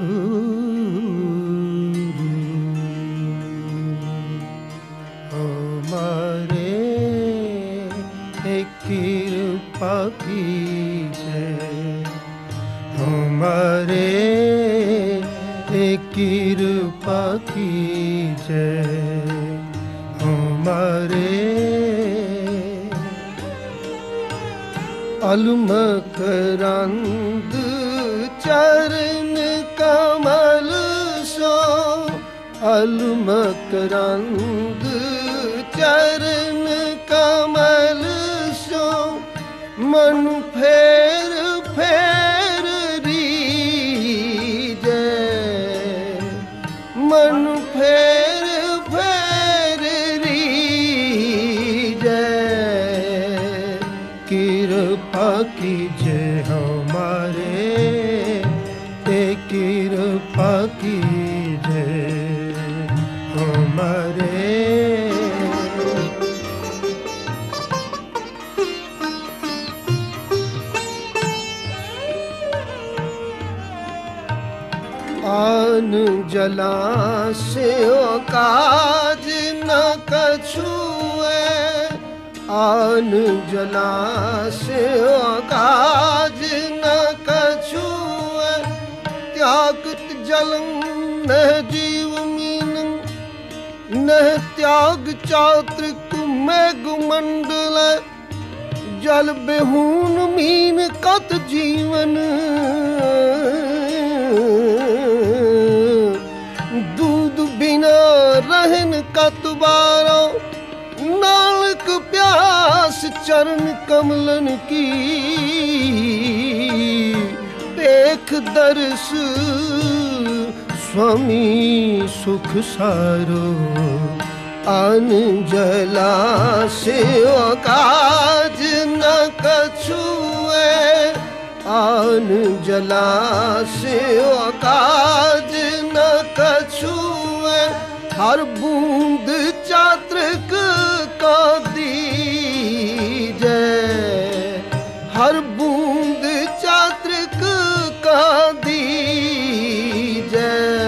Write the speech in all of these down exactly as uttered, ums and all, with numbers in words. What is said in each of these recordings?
हमारे कृपा कीजिए, हमारे कृपा कीजिए, हमारे अलमकरंद चरण कमल सो, अलमकरंद चरण कमल सो, मन फेर फेर रीजे, मन फेर फेर रीजे, कृपा कीजिए हमारे, कृपा कीजिए हमारे। आन जलाशयों काज न कछुए, आन जलाशयों काज न कछुए, त्यागत जलम न जीव मीन, न त्याग चात्रिक मेघमंडल, जल बेहून मीन कत जीवन, दूध बिना रहन कतबारो, नानक प्यास चरण कमलन की, देख दर्श स्वामी सुख सारो, आन जलाशयों काज न कछुए, आन जलाशयों काज न कछुए, हर बूंद चात्रिक को दीजे, हर बूंद चात्रिक को दीजे,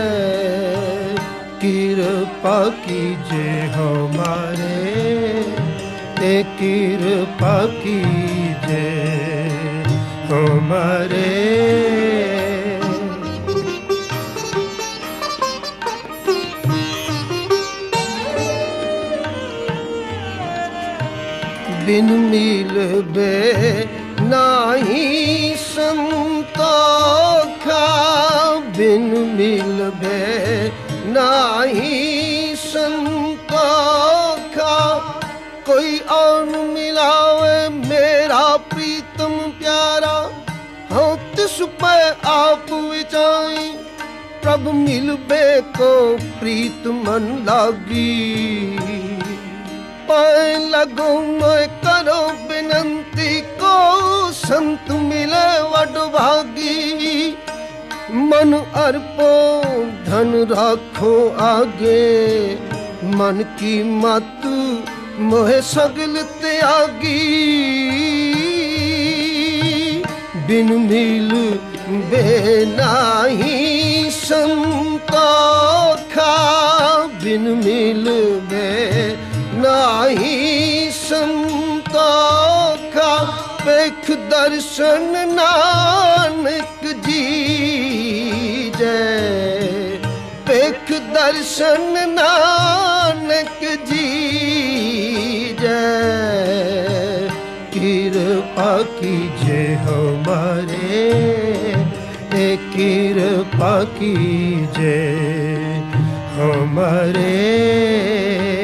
कृपा कीजिए हमारे, कृपा कीजिए हमारे। बिन मिलबे नाही संतोखा, बिन मिलबे नाही संतोखा, कोई और मिलावे मेरा प्रीतम प्यारा, हाँ तिस पे आप विचाई, प्रभु मिलबे को प्रीत मन लागी, पाए लगो मैं करो विनंती को, संत मिले वड भागी, मन अर्पो धन राखो आगे, मन की मत मोहे सगल त्यागी, बिन मिल बेनाही संतोखा, बिन मिल बे नाही संतोखा, पेख दर्शन नानक जी जय, पेख दर्शन नानक जी जय, कृपा कीजिए हमारे, कृपा कीजिए हमारे।